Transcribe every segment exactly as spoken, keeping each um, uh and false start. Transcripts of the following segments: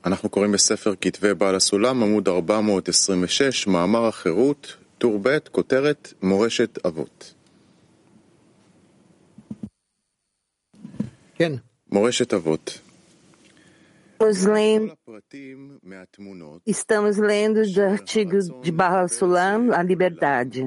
אנחנו קוראים בספר כתבי בעל הסולם, עמוד ארבע מאות עשרים ושש, מאמר החירות, טור ב', כותרת מורשת אבות. כן. מורשת אבות. Lendo, estamos lendo do artigo de Baal HaSulam, A Liberdade.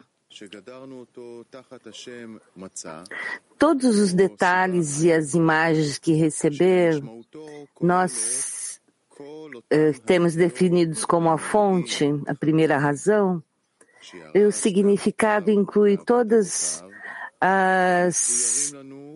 Todos os detalhes e as imagens que receberam, nós eh, temos definidos como a fonte, a primeira razão, e o significado inclui todas as...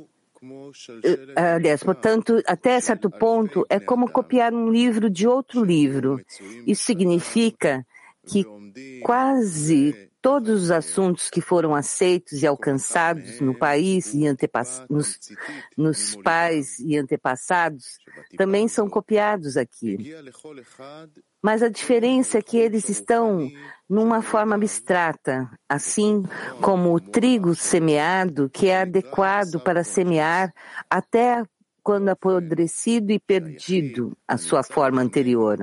Aliás, portanto, até certo ponto, é como copiar um livro de outro livro. Isso significa que quase todos os assuntos que foram aceitos e alcançados no país e antepass... nos, nos pais e antepassados também são copiados aqui. Mas a diferença é que eles estão numa forma abstrata, assim como o trigo semeado, que é adequado para semear até quando apodrecido e perdido a sua forma anterior.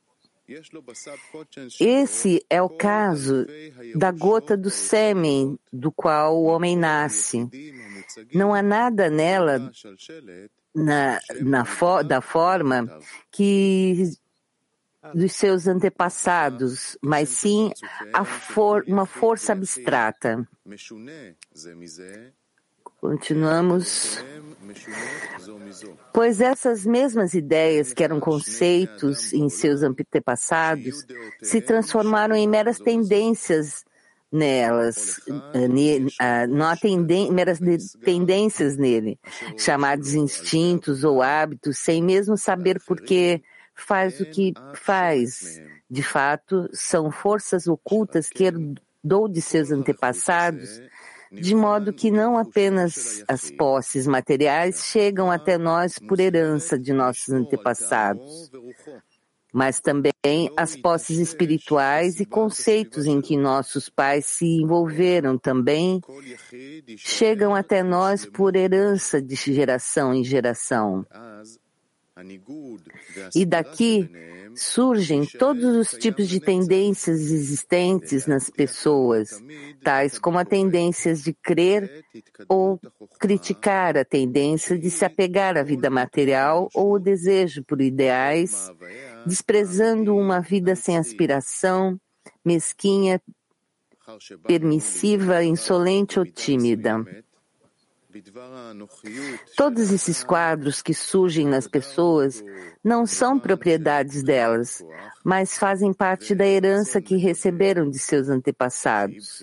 Esse é o caso da gota do sêmen do qual o homem nasce. Não há nada nela, na, na fo, da forma que dos seus antepassados, mas sim a for, uma força abstrata. Continuamos. Pois essas mesmas ideias que eram conceitos em seus antepassados se transformaram em meras tendências nelas, não há tenden, meras tendências nele, chamados instintos ou hábitos, sem mesmo saber por que faz o que faz. De fato, são forças ocultas que herdou de seus antepassados, de modo que não apenas as posses materiais chegam até nós por herança de nossos antepassados, mas também as posses espirituais e conceitos em que nossos pais se envolveram também chegam até nós por herança de geração em geração. E daqui surgem todos os tipos de tendências existentes nas pessoas, tais como a tendência de crer ou criticar, a tendência de se apegar à vida material ou o desejo por ideais, desprezando uma vida sem aspiração, mesquinha, permissiva, insolente ou tímida. Todos esses quadros que surgem nas pessoas não são propriedades delas, mas fazem parte da herança que receberam de seus antepassados.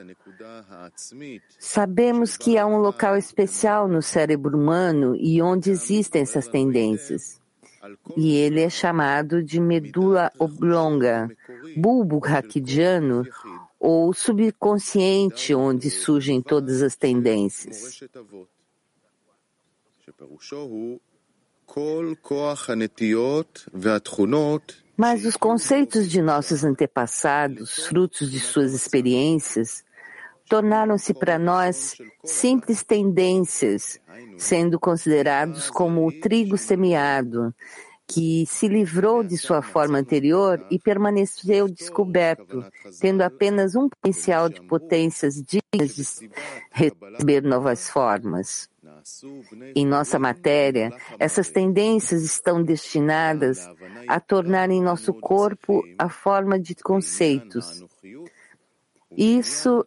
Sabemos que há um local especial no cérebro humano e onde existem essas tendências. E ele é chamado de medula oblonga, bulbo raquidiano, ou subconsciente, onde surgem todas as tendências. Mas os conceitos de nossos antepassados, frutos de suas experiências, tornaram-se para nós simples tendências, sendo considerados como o trigo semeado, que se livrou de sua forma anterior e permaneceu descoberto, tendo apenas um potencial de potências dignas de receber novas formas. Em nossa matéria, essas tendências estão destinadas a tornar em nosso corpo a forma de conceitos. Isso,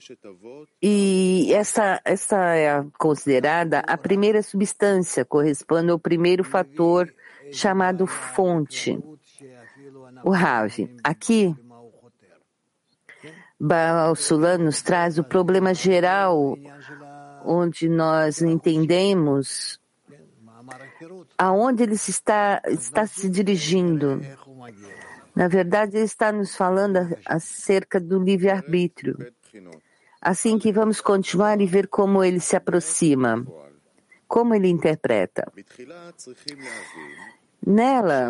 e essa, essa é considerada a primeira substância, corresponde ao primeiro fator chamado fonte, o Rav. Aqui, Baal HaSulam nos traz o problema geral, onde nós entendemos aonde ele se está, está se dirigindo. Na verdade, ele está nos falando acerca do livre-arbítrio. Assim que vamos continuar e ver como ele se aproxima, como ele interpreta. Nela,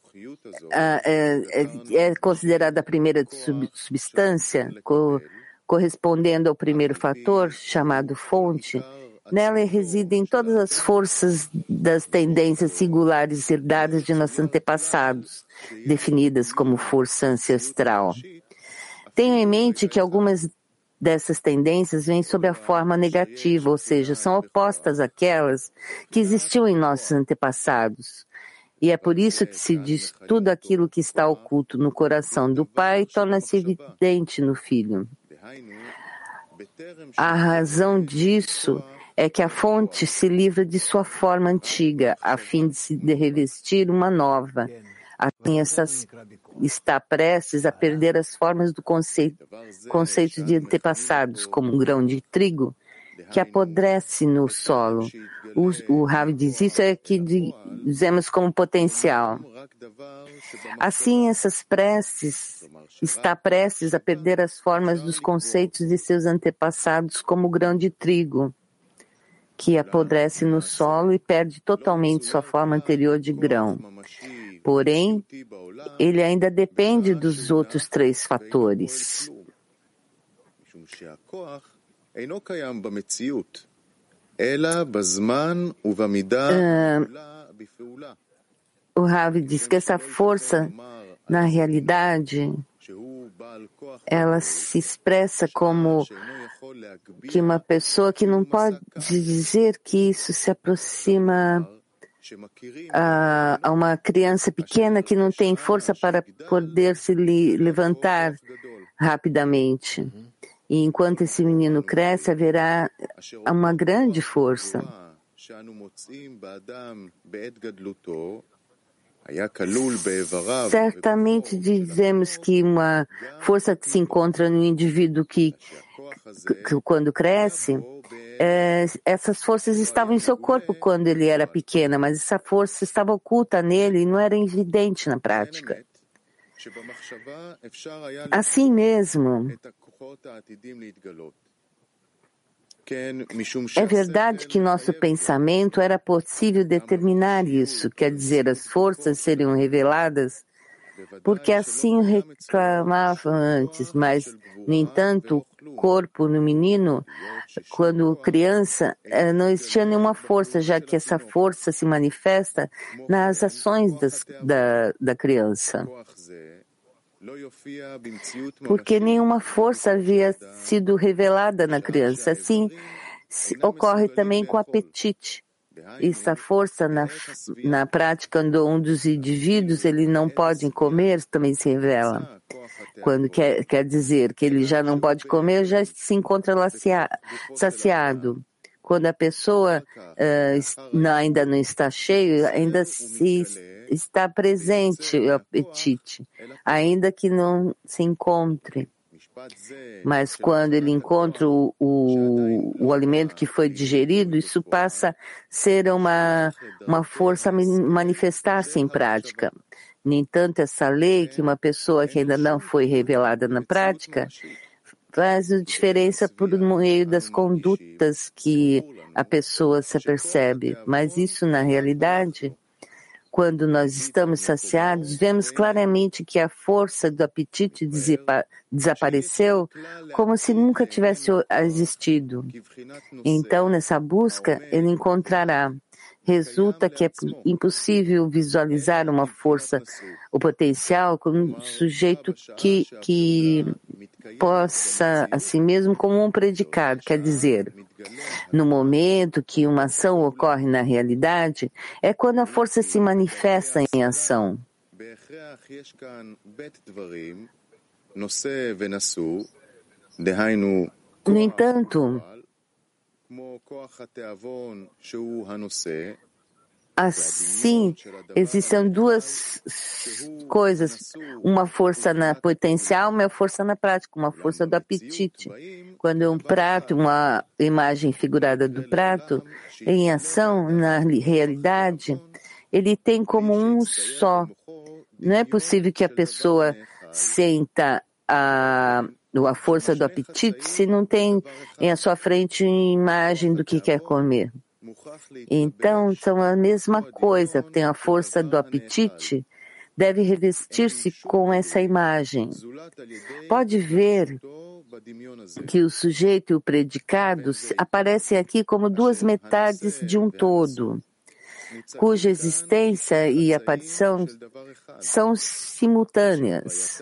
é, é considerada a primeira substância, co, correspondendo ao primeiro fator, chamado fonte, Nela residem todas as forças das tendências singulares herdadas de nossos antepassados, definidas como força ancestral. Tenho em mente que algumas dessas tendências vêm sob a forma negativa, ou seja, são opostas àquelas que existiam em nossos antepassados. E é por isso que se diz tudo aquilo que está oculto no coração do pai torna-se evidente no filho. A razão disso é que a fonte se livra de sua forma antiga, a fim de se revestir uma nova. Assim, essa está prestes a perder as formas do conceito, conceito de antepassados, como um grão de trigo, que apodrece no solo. O, o Rav diz isso é que dizemos como potencial. Assim, essas preces está prestes a perder as formas dos conceitos de seus antepassados como o grão de trigo, que apodrece no solo e perde totalmente sua forma anterior de grão. Porém, ele ainda depende dos outros três fatores. Uh, o Rav diz que essa força, na realidade, ela se expressa como que uma pessoa que não pode dizer que isso se aproxima a, a uma criança pequena que não tem força para poder se li, levantar rapidamente. E enquanto esse menino cresce, haverá uma grande força. Certamente dizemos que uma força que se encontra no indivíduo que, que quando cresce, é, essas forças estavam em seu corpo quando ele era pequeno, mas essa força estava oculta nele e não era evidente na prática. Assim mesmo, é verdade que nosso pensamento era possível determinar isso, quer dizer, as forças seriam reveladas, porque assim reclamava antes, mas, no entanto, o corpo no menino, quando criança, não existia nenhuma força, já que essa força se manifesta nas ações das, da, da criança. Porque nenhuma força havia sido revelada na criança. Assim, ocorre também com o apetite. Essa força na, na prática, quando um dos indivíduos ele não pode comer, também se revela. Quando quer, quer dizer que ele já não pode comer, já se encontra saciado. Quando a pessoa uh, ainda não está cheio, ainda se está presente o apetite, ainda que não se encontre. Mas quando ele encontra o, o, o alimento que foi digerido, isso passa a ser uma, uma força a manifestar-se em prática. No entanto, essa lei, que uma pessoa que ainda não foi revelada na prática, faz diferença por meio das condutas que a pessoa se percebe. Mas isso, na realidade, quando nós estamos saciados, vemos claramente que a força do apetite desapareceu como se nunca tivesse existido. Então, nessa busca, ele encontrará. Resulta que é impossível visualizar uma força, o potencial, como um sujeito que, que possa, assim mesmo, como um predicado, quer dizer, no momento que uma ação ocorre na realidade, é quando a força se manifesta em ação. No entanto, assim, existem duas coisas, uma força na potencial e uma força na prática, uma força do apetite. Quando um prato, uma imagem figurada do prato, em ação, na realidade, ele tem como um só. Não é possível que a pessoa sinta a, a força do apetite se não tem em sua frente uma imagem do que quer comer. Então, são a mesma coisa. Tem a força do apetite deve revestir-se com essa imagem. Pode ver que o sujeito e o predicado aparecem aqui como duas metades de um todo, cuja existência e aparição são simultâneas.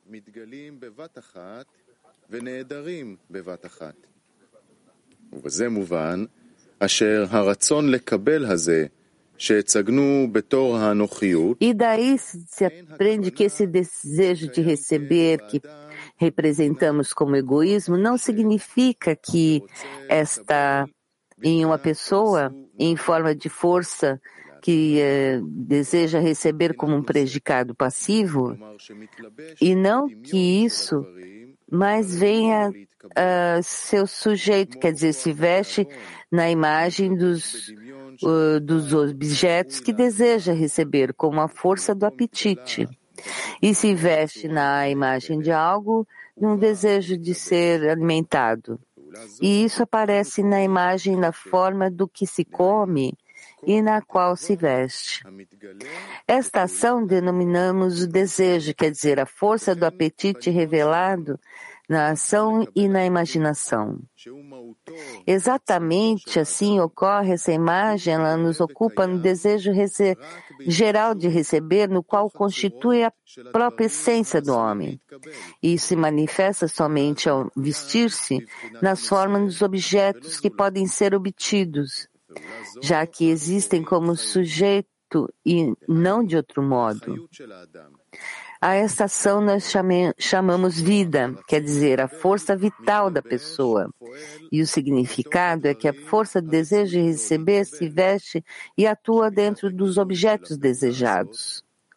ובזה מובן, אשר הרצון לקבל הזה, שהצגנו בתור האנוכיות, E daí se aprende que esse desejo de receber, que representamos como egoísmo, não significa que esta, em uma pessoa, em forma de força, que eh, deseja receber como um predicado passivo, e não que isso, mas venha uh, seu sujeito, quer dizer, se veste na imagem dos, uh, dos objetos que deseja receber, como a força do apetite, e se veste na imagem de algo, num desejo de ser alimentado. E isso aparece na imagem, na forma do que se come e na qual se veste. Esta ação denominamos o desejo, quer dizer, a força do apetite revelado na ação e na imaginação. Exatamente assim ocorre essa imagem, ela nos ocupa no desejo geral de receber, no qual constitui a própria essência do homem. E se manifesta somente ao vestir-se nas formas dos objetos que podem ser obtidos, já que existem como sujeito e não de outro modo. A esta ação nós chame, chamamos vida, quer dizer, a força vital da pessoa. E o significado é que a força do desejo de receber se veste e atua dentro dos objetos desejados.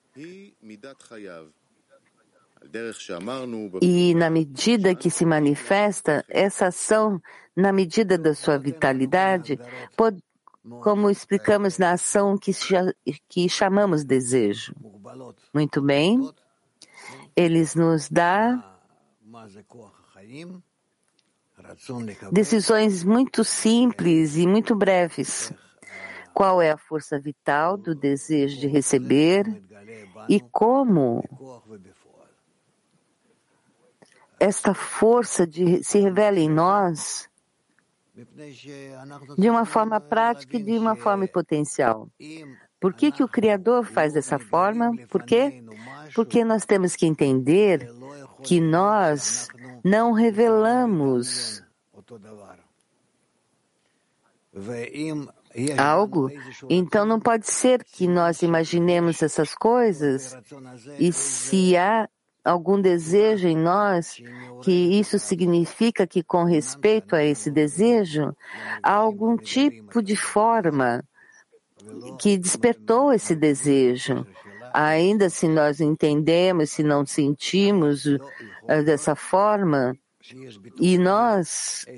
E na medida que se manifesta, essa ação, na medida da sua vitalidade, pode, como explicamos na ação que, que chamamos desejo. Muito bem. Eles nos dão decisões muito simples e muito breves. Qual é a força vital do desejo de receber e como esta força de, se revela em nós de uma forma prática e de uma forma potencial. Por que que o Criador faz dessa forma? Por quê? Porque nós temos que entender que nós não revelamos algo, então não pode ser que nós imaginemos essas coisas e se há algum desejo em nós, que isso significa que com respeito a esse desejo, há algum tipo de forma que despertou esse desejo. Ainda se nós entendemos, se não sentimos uh, dessa forma, e nós,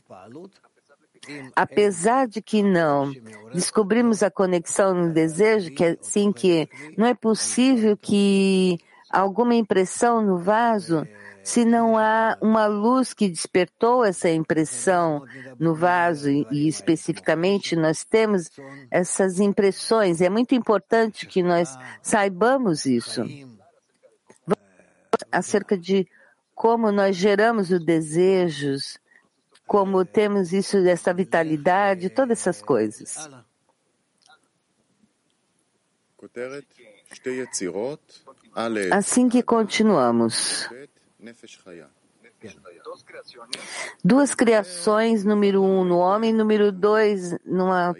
apesar de que não descobrimos a conexão no desejo, que é assim que não é possível que alguma impressão no vaso, se não há uma luz que despertou essa impressão no vaso, e, e especificamente nós temos essas impressões. É muito importante que nós saibamos isso. Acerca de como nós geramos os desejos, como temos isso, essa vitalidade, todas essas coisas. Assim que continuamos. Duas criações, número um no homem, número dois numa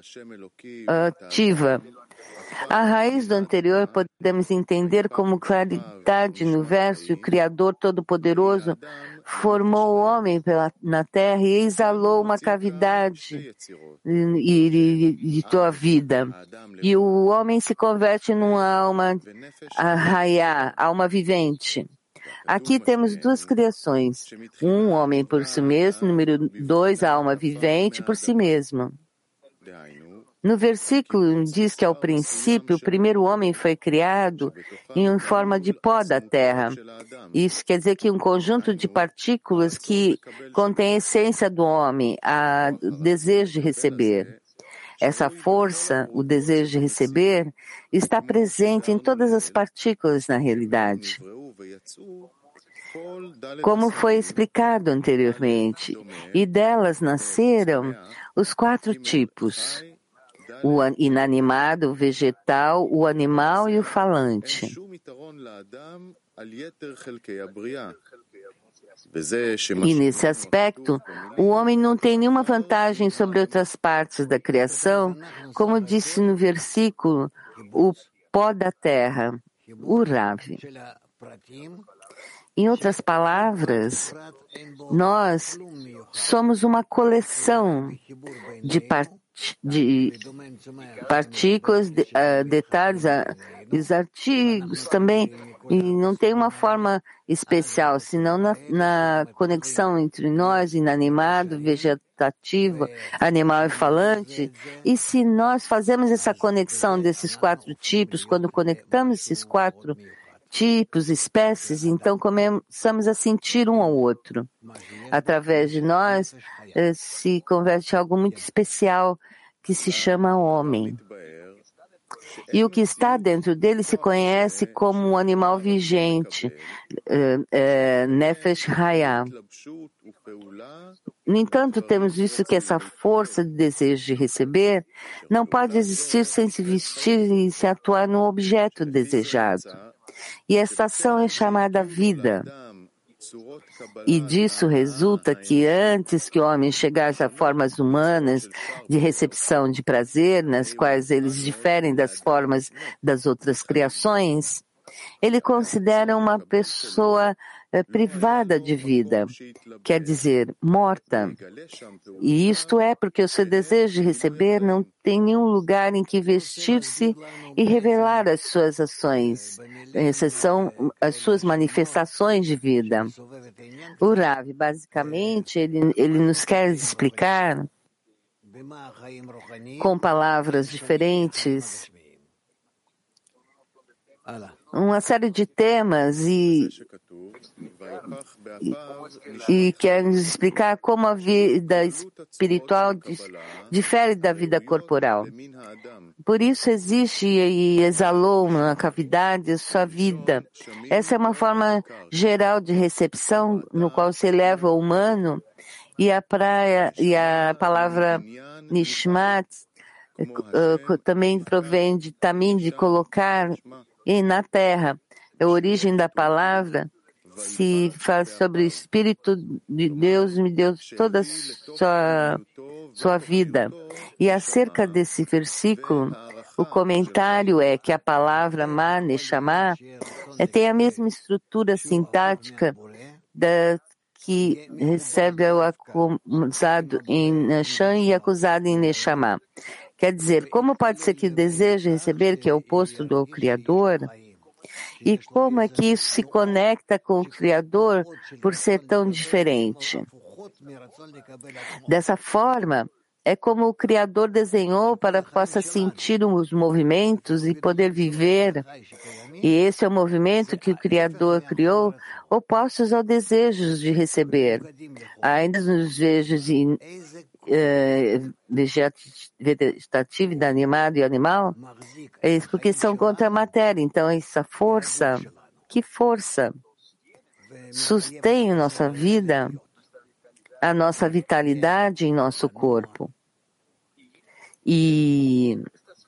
ativa. A raiz do anterior podemos entender como claridade no verso, o Criador Todo-Poderoso formou o homem pela, na terra e exalou uma cavidade de tua vida. E o homem se converte numa alma arraiá, alma vivente. Aqui temos duas criações. Um, homem por si mesmo. Número dois, a alma vivente por si mesmo. No versículo diz que ao princípio o primeiro homem foi criado em forma de pó da terra. Isso quer dizer que um conjunto de partículas que contém a essência do homem, o desejo de receber. Essa força, o desejo de receber, está presente em todas as partículas na realidade. Como foi explicado anteriormente, e delas nasceram os quatro tipos: o inanimado, o vegetal, o animal e o falante. E nesse aspecto, o homem não tem nenhuma vantagem sobre outras partes da criação, como disse no versículo, o pó da terra, o Rav. Em outras palavras, nós somos uma coleção de, part... de partículas, de, uh, detalhes, uh, os artigos também, e não tem uma forma especial, senão na, na conexão entre nós, inanimado, vegetativo, animal e falante. E se nós fazemos essa conexão desses quatro tipos, quando conectamos esses quatro tipos, espécies, então começamos a sentir um ao outro. Através de nós, eh, se converte em algo muito especial que se chama homem. E o que está dentro dele se conhece como um animal vigente, é, é, Nefesh Hayah. No entanto, temos visto que essa força de desejo de receber não pode existir sem se vestir e se atuar no objeto desejado. E essa ação é chamada vida. E disso resulta que antes que o homem chegasse a formas humanas de recepção de prazer, nas quais eles diferem das formas das outras criações, ele considera uma pessoa eh, privada de vida, quer dizer, morta. E isto é porque o seu desejo de receber não tem nenhum lugar em que vestir-se e revelar as suas ações, essas são as suas manifestações de vida. O Rav, basicamente, ele, ele nos quer explicar, com palavras diferentes, uma série de temas e, e, e quer nos explicar como a vida espiritual difere da vida corporal. Por isso existe e exalou na cavidade a sua vida. Essa é uma forma geral de recepção no qual se eleva o humano e a, praia, e a palavra Nishmat uh, também provém de também de colocar e na terra. A origem da palavra se fala sobre o Espírito de Deus, me deu toda a sua, sua vida. E acerca desse versículo, o comentário é que a palavra Ma, Neshama, tem a mesma estrutura sintática da que recebe o acusado em Nashan e acusado em Neshama. Quer dizer, como pode ser que o desejo de receber, que é o oposto do Criador, e como é que isso se conecta com o Criador por ser tão diferente? Dessa forma, é como o Criador desenhou para que possa sentir os movimentos e poder viver. E esse é o movimento que o Criador criou, opostos ao desejo de receber. Ainda nos desejos de Uh, vegetativo, inanimado e animal, é porque são contra a matéria. Então, essa força, que força sustém a nossa vida, a nossa vitalidade em nosso corpo. E,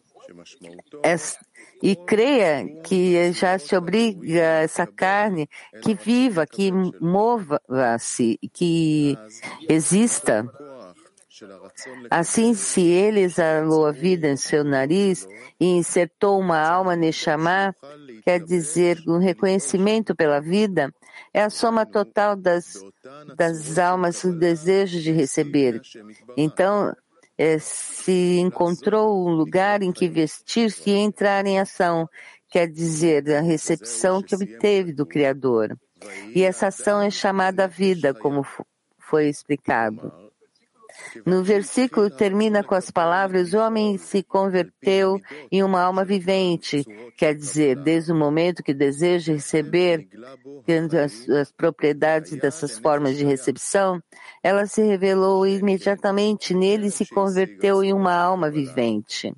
e creia que já se obriga essa carne que viva, que mova-se, que exista. Assim, se ele exalou a vida em seu nariz e insertou uma alma Neshama, quer dizer, um reconhecimento pela vida, é a soma total das, das almas no desejo de receber. Então, é, se encontrou um lugar em que vestir-se e entrar em ação, quer dizer, a recepção que obteve do Criador. E essa ação é chamada vida, como foi explicado. No versículo termina com as palavras: o homem se converteu em uma alma vivente, quer dizer, desde o momento que deseja receber as, as propriedades dessas formas de recepção, ela se revelou imediatamente nele e se converteu em uma alma vivente.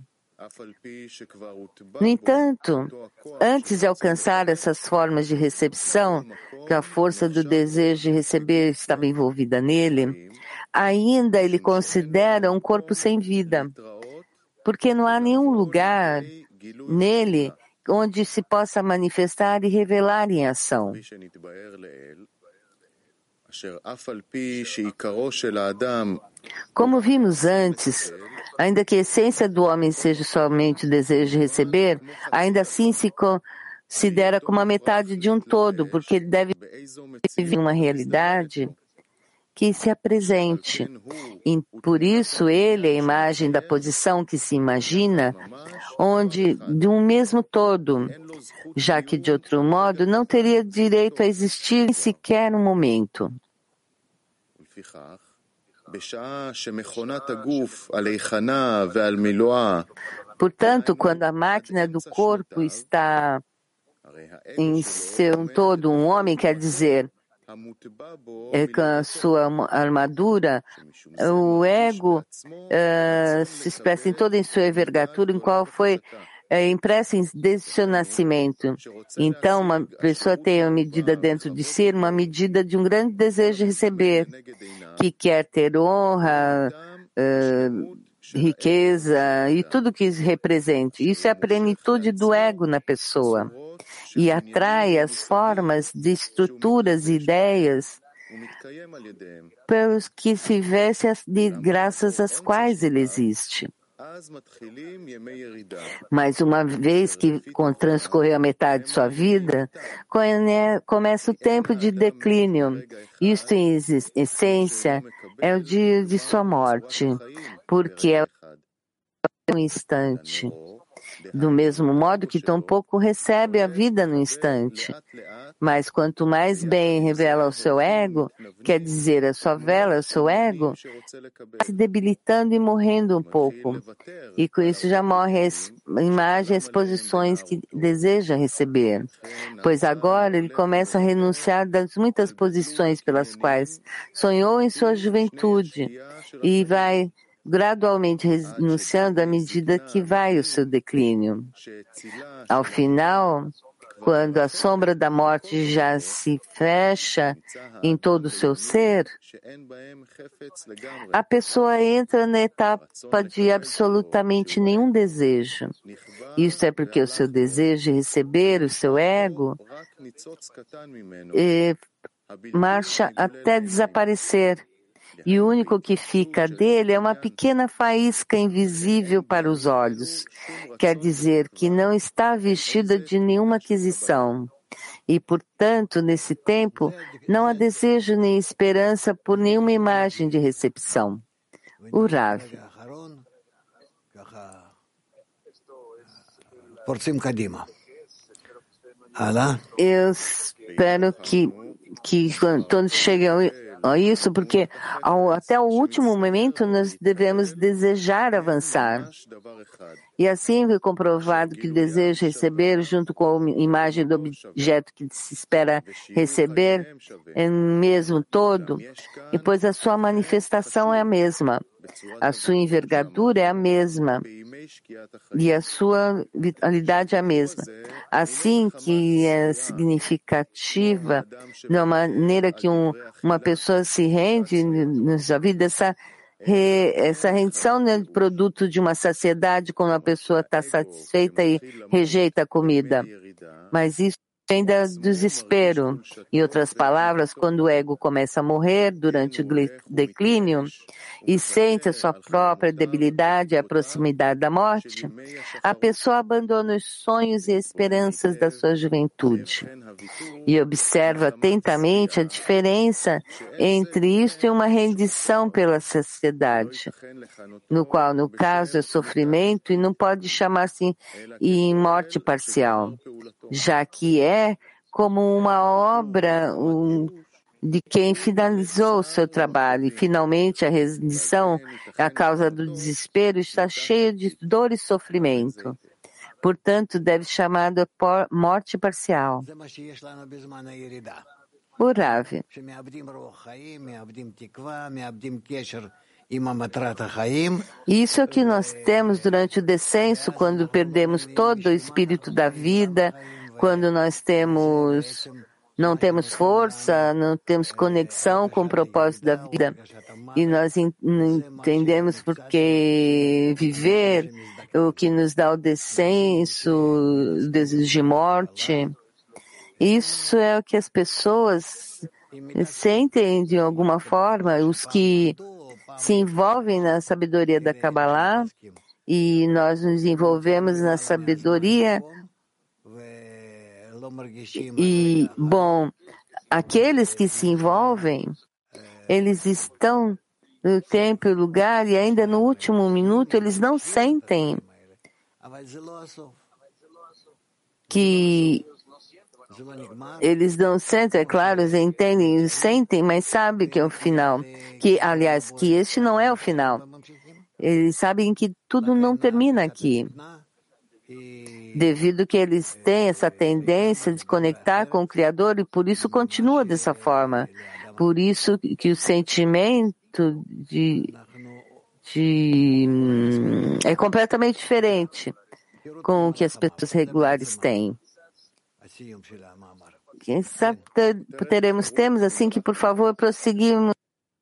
No entanto, antes de alcançar essas formas de recepção, que a força do desejo de receber estava envolvida nele, ainda ele considera um corpo sem vida, porque não há nenhum lugar nele onde se possa manifestar e revelar em ação. Como vimos antes, ainda que a essência do homem seja somente o desejo de receber, ainda assim se considera como a metade de um todo, porque ele deve viver uma realidade que se apresente. E por isso ele é a imagem da posição que se imagina, onde de um mesmo todo, já que de outro modo não teria direito a existir em sequer um momento. Portanto, quando a máquina do corpo está em seu todo, um homem quer dizer, é, com a sua armadura, o ego uh, se expressa em toda em sua envergadura, em qual foi uh, impressa desde seu nascimento. Então, uma pessoa tem uma medida dentro de si, uma medida de um grande desejo de receber, que quer ter honra, uh, riqueza e tudo que represente. Isso é a plenitude do ego na pessoa. E atrai as formas de estruturas e ideias pelos que se veste de graças às quais ele existe. Mas uma vez que transcorreu a metade de sua vida, começa o tempo de declínio. Isto, em essência, é o dia de sua morte, porque é um instante. Do mesmo modo que tampouco recebe a vida no instante. Mas quanto mais bem revela o seu ego, quer dizer, a sua vela, o seu ego, se debilitando e morrendo um pouco. E com isso já morre a imagem e as posições que deseja receber. Pois agora ele começa a renunciar das muitas posições pelas quais sonhou em sua juventude e vai gradualmente renunciando à medida que vai o seu declínio. Ao final, quando a sombra da morte já se fecha em todo o seu ser, a pessoa entra na etapa de absolutamente nenhum desejo. Isso é porque o seu desejo de receber, o seu ego, eh, marcha até desaparecer. E o único que fica dele é uma pequena faísca invisível para os olhos. Quer dizer que não está vestida de nenhuma aquisição. E, portanto, nesse tempo, não há desejo nem esperança por nenhuma imagem de recepção. O Rav. Eu espero que, que quando cheguem a isso, porque ao, até o último momento nós devemos desejar avançar. E assim foi comprovado que o desejo receber, junto com a imagem do objeto que se espera receber, é mesmo todo, e pois a sua manifestação é a mesma, a sua envergadura é a mesma, e a sua vitalidade é a mesma. Assim que é significativa, da maneira que um, uma pessoa se rende na sua vida, essa, re, essa rendição não é produto de uma saciedade quando a pessoa está satisfeita e rejeita a comida, mas isso vem do desespero. Em outras palavras, quando o ego começa a morrer durante o declínio e sente a sua própria debilidade e a proximidade da morte, a pessoa abandona os sonhos e esperanças da sua juventude e observa atentamente a diferença entre isto e uma rendição pela sociedade, no qual, no caso, é sofrimento e não pode chamar-se em morte parcial, já que é como uma obra um, de quem finalizou o seu trabalho. E, finalmente, a rendição, a causa do desespero, está cheia de dor e sofrimento. Portanto, deve ser chamada morte parcial. O Rav. Isso é o que nós temos durante o descenso, quando perdemos todo o espírito da vida, quando nós temos, não temos força, não temos conexão com o propósito da vida. E nós não entendemos porque viver, o que nos dá o descenso, o desejo de morte. Isso é o que as pessoas sentem de alguma forma, os que se envolvem na sabedoria da Kabbalah, e nós nos envolvemos na sabedoria. E, bom, aqueles que se envolvem, eles estão no tempo e lugar, e ainda no último minuto eles não sentem que eles não sentem, é claro, eles entendem, eles sentem, mas sabem que é o final. Que, aliás, que este não é o final. Eles sabem que tudo não termina aqui. Devido que eles têm essa tendência de conectar com o Criador, e por isso continua dessa forma. Por isso que o sentimento de, de é completamente diferente com o que as pessoas regulares têm. Quem sabe teremos temas assim que, por favor, prosseguimos.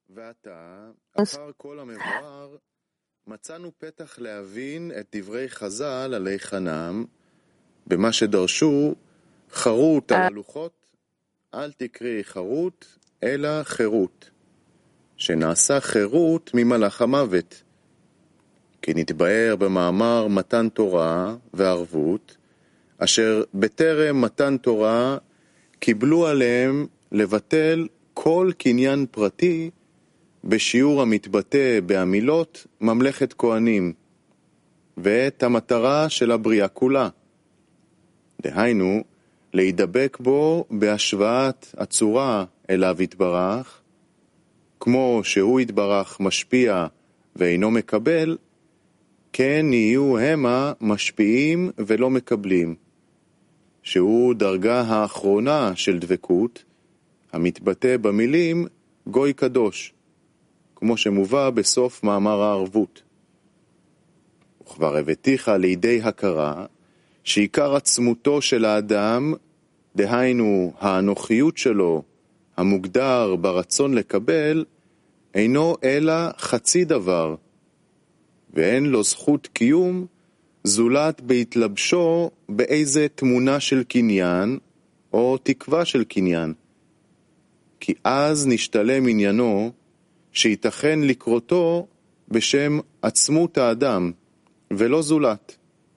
מצאנו פתח להבין את דברי חז"ל עלי חנם, במה שדרשו חרות על הלוחות, אל תקראי חרות, אלא חירות, שנעשה חירות ממלאך המוות. כי נתבאר במאמר מתן תורה וערבות, אשר בטרם מתן תורה קיבלו עליהם לבטל כל קניין פרטי, בשיעור המתבטא בעמילות ממלכת כהנים, ואת המטרה של הבריאה כולה. דהיינו, להידבק בו בהשוואת הצורה אליו יתברך, כמו שהוא יתברך משפיע ואינו מקבל, כן יהיו המה משפיעים ולא מקבלים, שהוא דרגה האחרונה של דבקות, המתבטא במילים גוי קדוש, כמו שמובא בסוף מאמר הערבות. וכבר הבאתיך לידי הכרה שעיקר עצמותו של האדם, דהיינו האנוכיות שלו, המוגדר ברצון לקבל, אינו אלא חצי דבר, ואין לו זכות קיום זולת בהתלבשו באיזה תמונה של קניין או תקווה של קניין. כי אז נשתלם עניינו שייתכן לקרותו בשם עצמות האדם, ולא זולת.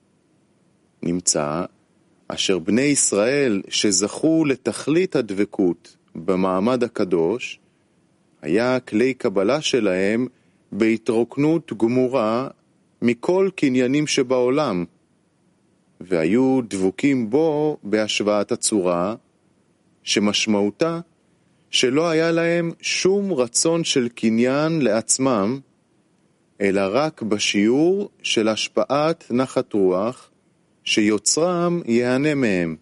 נמצא אשר בני ישראל שזכו לתכלית הדבקות במעמד הקדוש, היה כלי קבלה שלהם בהתרוקנות גמורה מכל קניינים שבעולם, והיו דבוקים בו בהשוואת הצורה, שמשמעותה שלא היה להם שום רצון של קניין לעצמם, אלא רק בשיעור של השפעת נחת רוח, שיוצרם יענה מהם.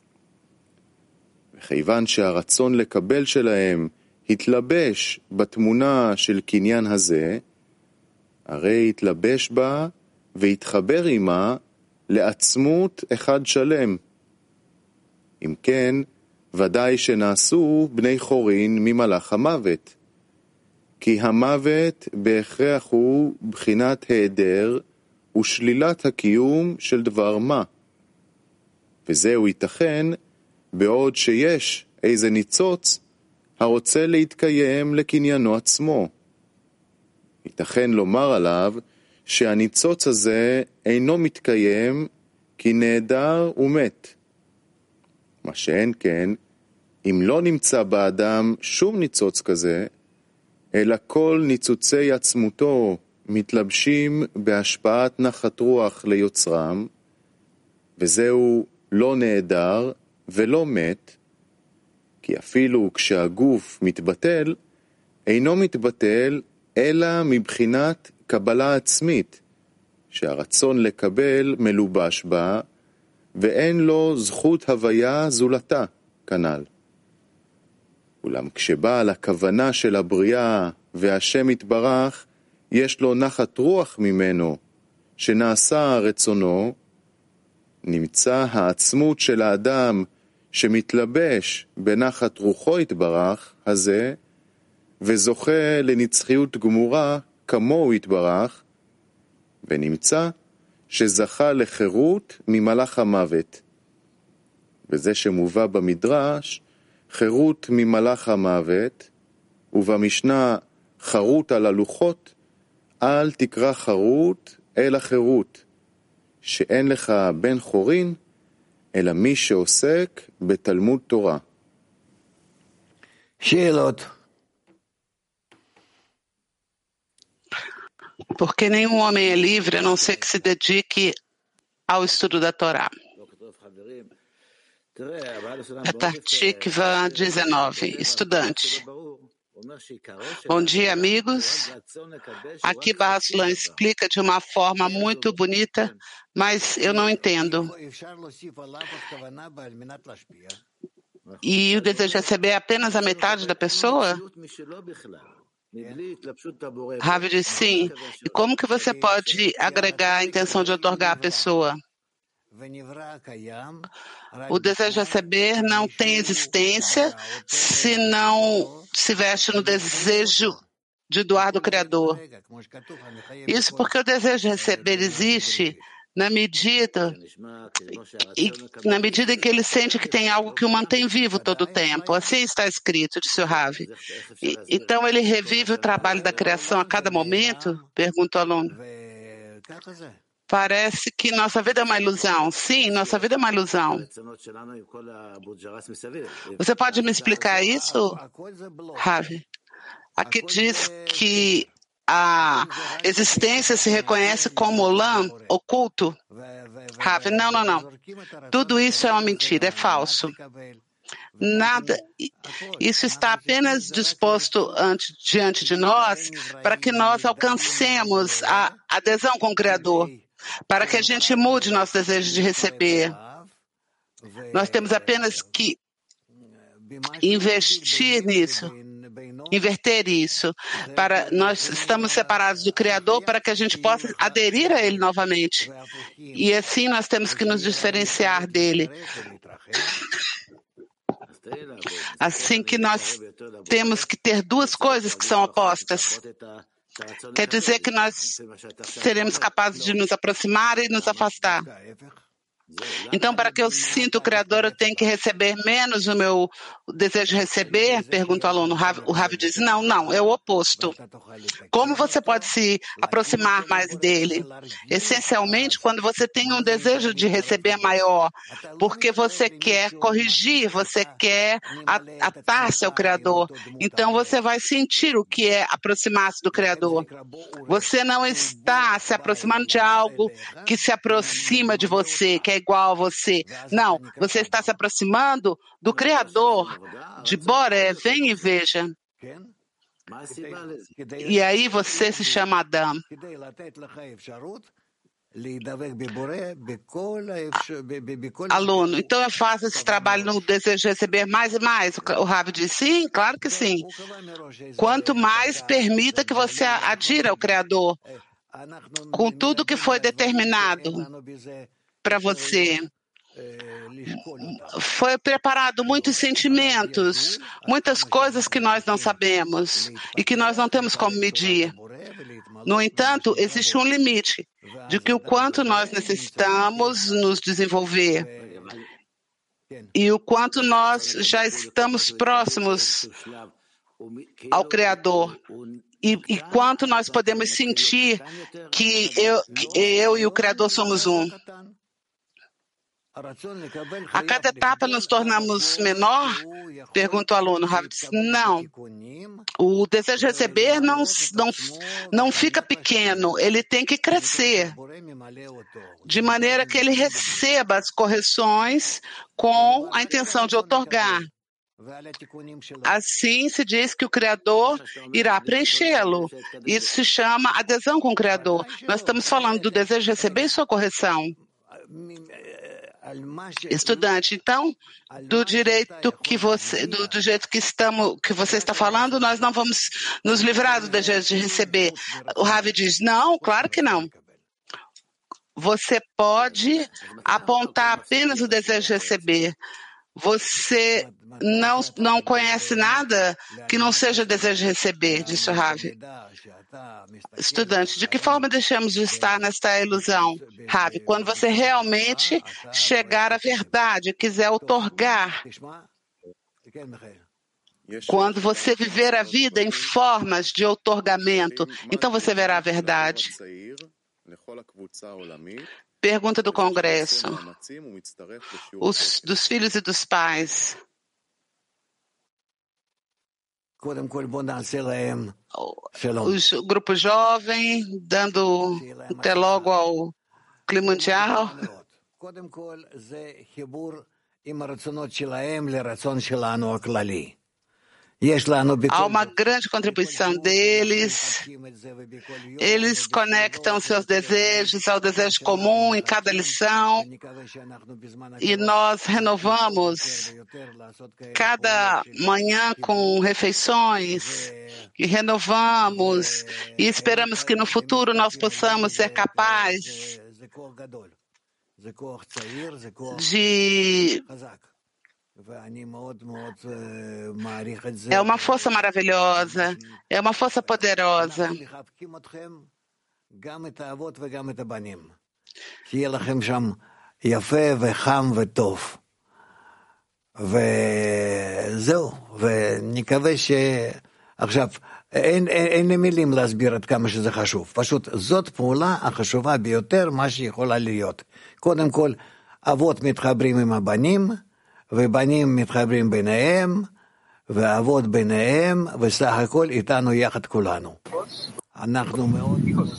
וכיוון שהרצון לקבל שלהם התלבש בתמונה של קניין הזה, הרי התלבש בה והתחבר עמה לעצמות אחד שלם. אם כן, ודאי שנעשו בני חורין ממלאך המוות, כי המוות בהכרח הוא בחינת היעדר ושלילת הקיום של דבר מה, וזהו ייתכן בעוד שיש איזה ניצוץ הרוצה להתקיים לקניינו עצמו. ייתכן לומר עליו שהניצוץ הזה אינו מתקיים כי נעדר ומת. מה שאין כן, אם לא נמצא באדם שום ניצוץ כזה, אלא כל ניצוצי עצמותו מתלבשים בהשפעת נחת רוח ליוצרם, וזהו לא נעדר ולא מת, כי אפילו כשהגוף מתבטל, אינו מתבטל אלא מבחינת קבלה עצמית, שהרצון לקבל מלובש בה, ואין לו זכות הוויה זולתה, כנ"ל. אולם כשבעל הכוונה של הבריאה והשם יתברך, יש לו נחת רוח ממנו, שנעשה רצונו, נמצא העצמות של האדם שמתלבש בנחת רוחו יתברך הזה, וזוכה לנצחיות גמורה כמוהו יתברך, ונמצא שזכה לחירות ממלאך המוות. וזה שמובא במדרש, חירות ממלאך המוות, ובמשנה חרות על הלוחות, אל תקרא חרות אלא חירות, שאין לך בן חורין, אלא מי שעוסק בתלמוד תורה. שאלות. Porque nenhum homem é livre a não ser que se dedique ao estudo da Torá. Tartikva dezenove, estudante. Bom dia, amigos. Aqui Barsulam explica de uma forma muito bonita, mas eu não entendo. E o desejo de receber é apenas a metade da pessoa? Ravi diz sim. E como que você pode agregar a intenção de otorgar à pessoa? O desejo de receber não tem existência se não se veste no desejo de doar do Criador. Isso porque o desejo de receber existe na medida, e, na medida em que ele sente que tem algo que o mantém vivo todo o tempo. Assim está escrito, disse o Ravi. E, então ele revive o trabalho da criação a cada momento? Pergunta o aluno. Parece que nossa vida é uma ilusão. Sim, nossa vida é uma ilusão. Você pode me explicar isso, Ravi? Aqui diz que a existência se reconhece como lã, oculto. Ravi, não, não, não. Tudo isso é uma mentira, é falso. Nada, isso está apenas disposto ante, diante de nós para que nós alcancemos a adesão com o Criador, para que a gente mude nosso desejo de receber. Nós temos apenas que investir nisso, inverter isso. Para, nós estamos separados do Criador para que a gente possa aderir a Ele novamente. E assim nós temos que nos diferenciar dele. Assim que nós temos que ter duas coisas que são opostas. Quer dizer que nós seremos capazes de nos aproximar e nos afastar. Então, para que eu sinta o Criador, eu tenho que receber menos o meu desejo de receber? Pergunta o aluno. O Ravi diz, não, não, é o oposto. Como você pode se aproximar mais dele? Essencialmente, quando você tem um desejo de receber maior, porque você quer corrigir, você quer atar-se ao Criador. Então, você vai sentir o que é aproximar-se do Criador. Você não está se aproximando de algo que se aproxima de você, que é igual a você. Não, você está se aproximando do Criador, de Boré, vem e veja. E aí você se chama Adam. Aluno, então eu faço esse trabalho no desejo de receber mais e mais? O Ravi diz, sim, claro que sim. Quanto mais permita que você adira ao Criador, com tudo que foi determinado para você. Foi preparado muitos sentimentos, muitas coisas que nós não sabemos e que nós não temos como medir. No entanto, existe um limite de que o quanto nós necessitamos nos desenvolver e o quanto nós já estamos próximos ao Criador. E, e quanto nós podemos sentir que eu, que eu e o Criador somos um. A cada etapa nos tornamos menor? Pergunta o aluno. Ravi diz, não. O desejo de receber não, não, não fica pequeno, ele tem que crescer, de maneira que ele receba as correções com a intenção de outorgar. Assim se diz que o Criador irá preenchê-lo. Isso se chama adesão com o Criador. Nós estamos falando do desejo de receber e sua correção. Estudante, então, do direito que você, do, do jeito que estamos, que você está falando, nós não vamos nos livrar do desejo de receber. O Ravi diz, não, claro que não. Você pode apontar apenas o desejo de receber. Você não, não conhece nada que não seja desejo de receber, disse o Ravi. Estudante, de que forma deixamos de estar nesta ilusão, Ravi? Quando você realmente chegar à verdade, quiser outorgar. Quando você viver a vida em formas de outorgamento, então você verá a verdade. Pergunta do Congresso, os, dos filhos e dos pais. O grupo jovem, dando até logo ao clima mundial. Há uma grande contribuição deles. Eles conectam seus desejos ao desejo comum em cada lição. E nós renovamos cada manhã com refeições. E renovamos. E esperamos que no futuro nós possamos ser capazes de... É uma força maravilhosa, é uma força poderosa. עכשיו, אין, אין, אין לי מילים להסביר עד כמה שזה חשוב. פשוט זאת פעולה החשובה ביותר, מה שיכולה להיות. קודם כל, אבות מתחברים עם הבנים, ובנים מתחברים ביניהם, ואבות ביניהם, וסך הכל איתנו יחד כולנו. אנחנו מאוד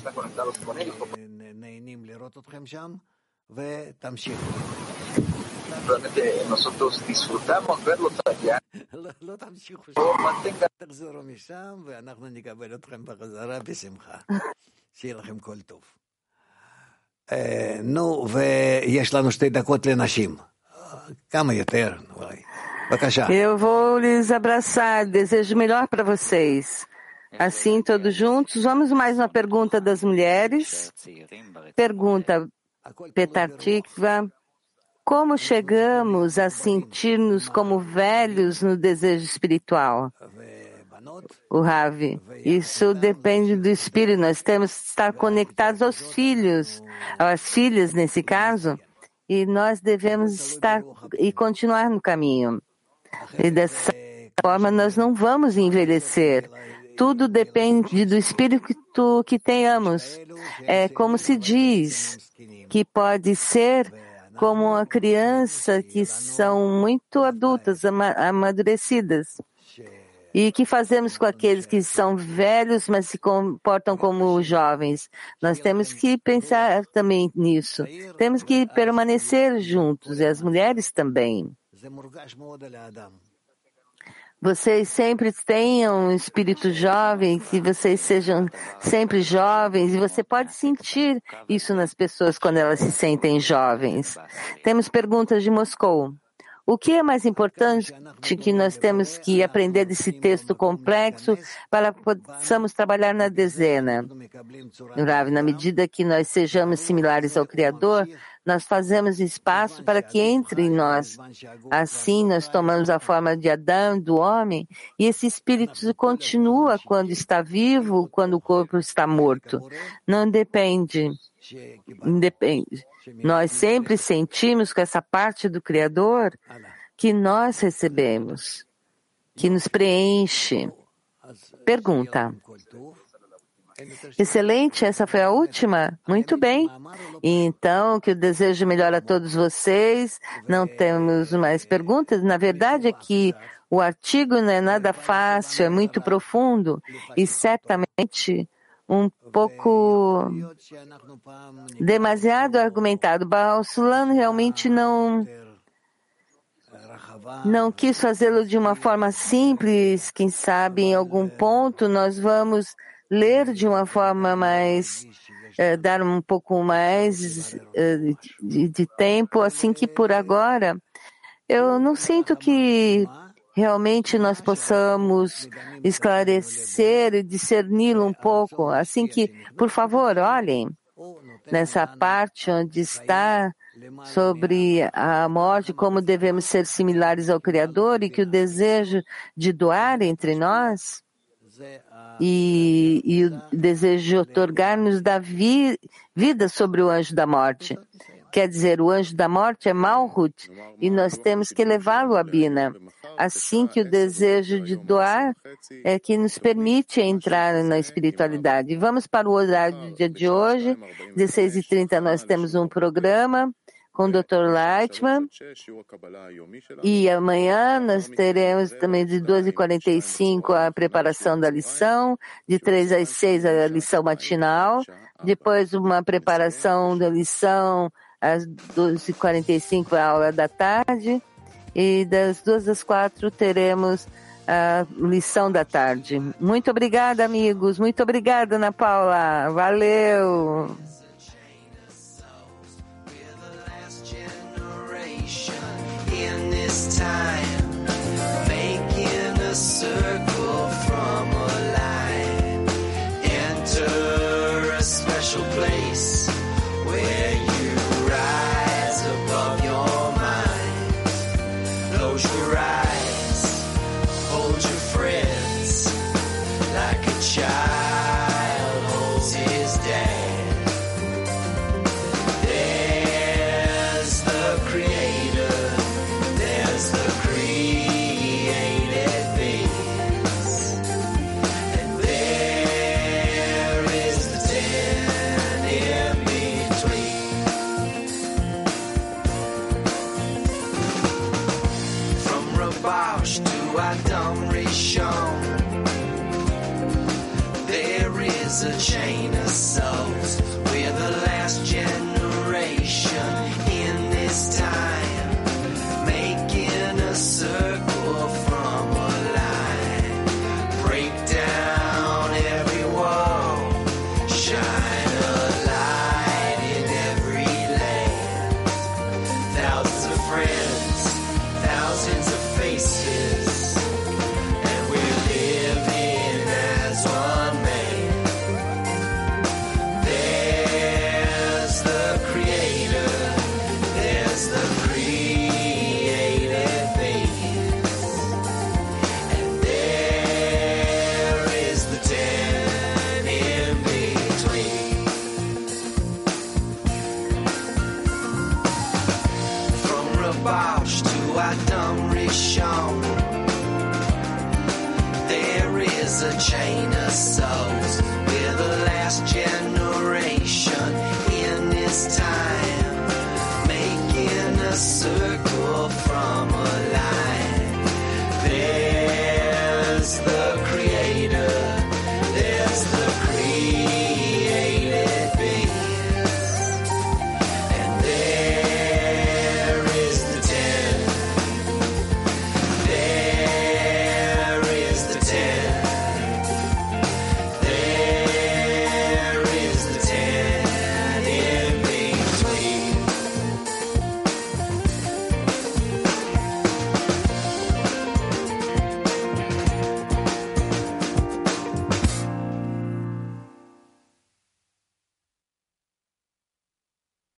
נהנים לראות אתכם שם, ותמשיכו. Nosotros disfrutamos verlos allá. לא תמשיכו שם. תחזרו משם, ואנחנו נקבל אתכם בחזרה בשמחה. שיהיה לכם כל טוב. נו, ויש לנו שתי דקות לנשים. כמה יותר, אולי. בבקשה. Eu vou lhes abraçar, desejo melhor para vocês. Assim, todos juntos, vamos mais uma pergunta das mulheres. Pergunta Petar Tikva. Como chegamos a sentir-nos como velhos no desejo espiritual? O Ravi, isso depende do espírito. Nós temos que estar conectados aos filhos, às filhas nesse caso, e nós devemos estar e continuar no caminho. E dessa forma nós não vamos envelhecer. Tudo depende do espírito que tenhamos. É como se diz, que pode ser como uma criança que são muito adultas, amadurecidas. E o que fazemos com aqueles que são velhos, mas se comportam como jovens? Nós temos que pensar também nisso. Temos que permanecer juntos, e as mulheres também. Vocês sempre tenham um espírito jovem, que vocês sejam sempre jovens, e você pode sentir isso nas pessoas quando elas se sentem jovens. Temos perguntas de Moscou. O que é mais importante que nós temos que aprender desse texto complexo para que possamos trabalhar na dezena? Rav, na medida que nós sejamos similares ao Criador, nós fazemos espaço para que entre em nós. Assim, nós tomamos a forma de Adão, do homem, e esse espírito continua quando está vivo, quando o corpo está morto. Não depende. Independe. Nós sempre sentimos com essa parte do Criador que nós recebemos, que nos preenche. Pergunta. Excelente, essa foi a última? Muito bem. Então, que o desejo melhor a todos vocês. Não temos mais perguntas. Na verdade é que o artigo não é nada fácil, é muito profundo e certamente um pouco demasiado argumentado. Baal Sulam realmente não não quis fazê-lo de uma forma simples, quem sabe em algum ponto nós vamos ler de uma forma mais, eh, dar um pouco mais eh, de, de tempo, assim que por agora eu não sinto que realmente nós possamos esclarecer e discerni-lo um pouco. Assim que, por favor, olhem nessa parte onde está sobre a morte, como devemos ser similares ao Criador e que o desejo de doar entre nós e, e o desejo de otorgar-nos da vi, vida sobre o anjo da morte. Quer dizer, o anjo da morte é Malhut e nós temos que levá-lo a Bina. Assim que o desejo de doar é que nos permite entrar na espiritualidade. Vamos para o horário do dia de hoje. dezesseis e trinta nós temos um programa com o doutor Leitman. E amanhã nós teremos também de doze e quarenta e cinco a preparação da lição, de três às seis a lição matinal, depois uma preparação da lição às doze e quarenta e cinco a aula da tarde, e das duas às quatro teremos a lição da tarde. Muito obrigada, amigos. Muito obrigada, Ana Paula. Valeu! A chain of souls. We're the last generation in this time, making a circle from a line. Break down every wall, shine a light in every land. Thousands of friends, thousands of faces, and we're living as one man. There is a chain of soul.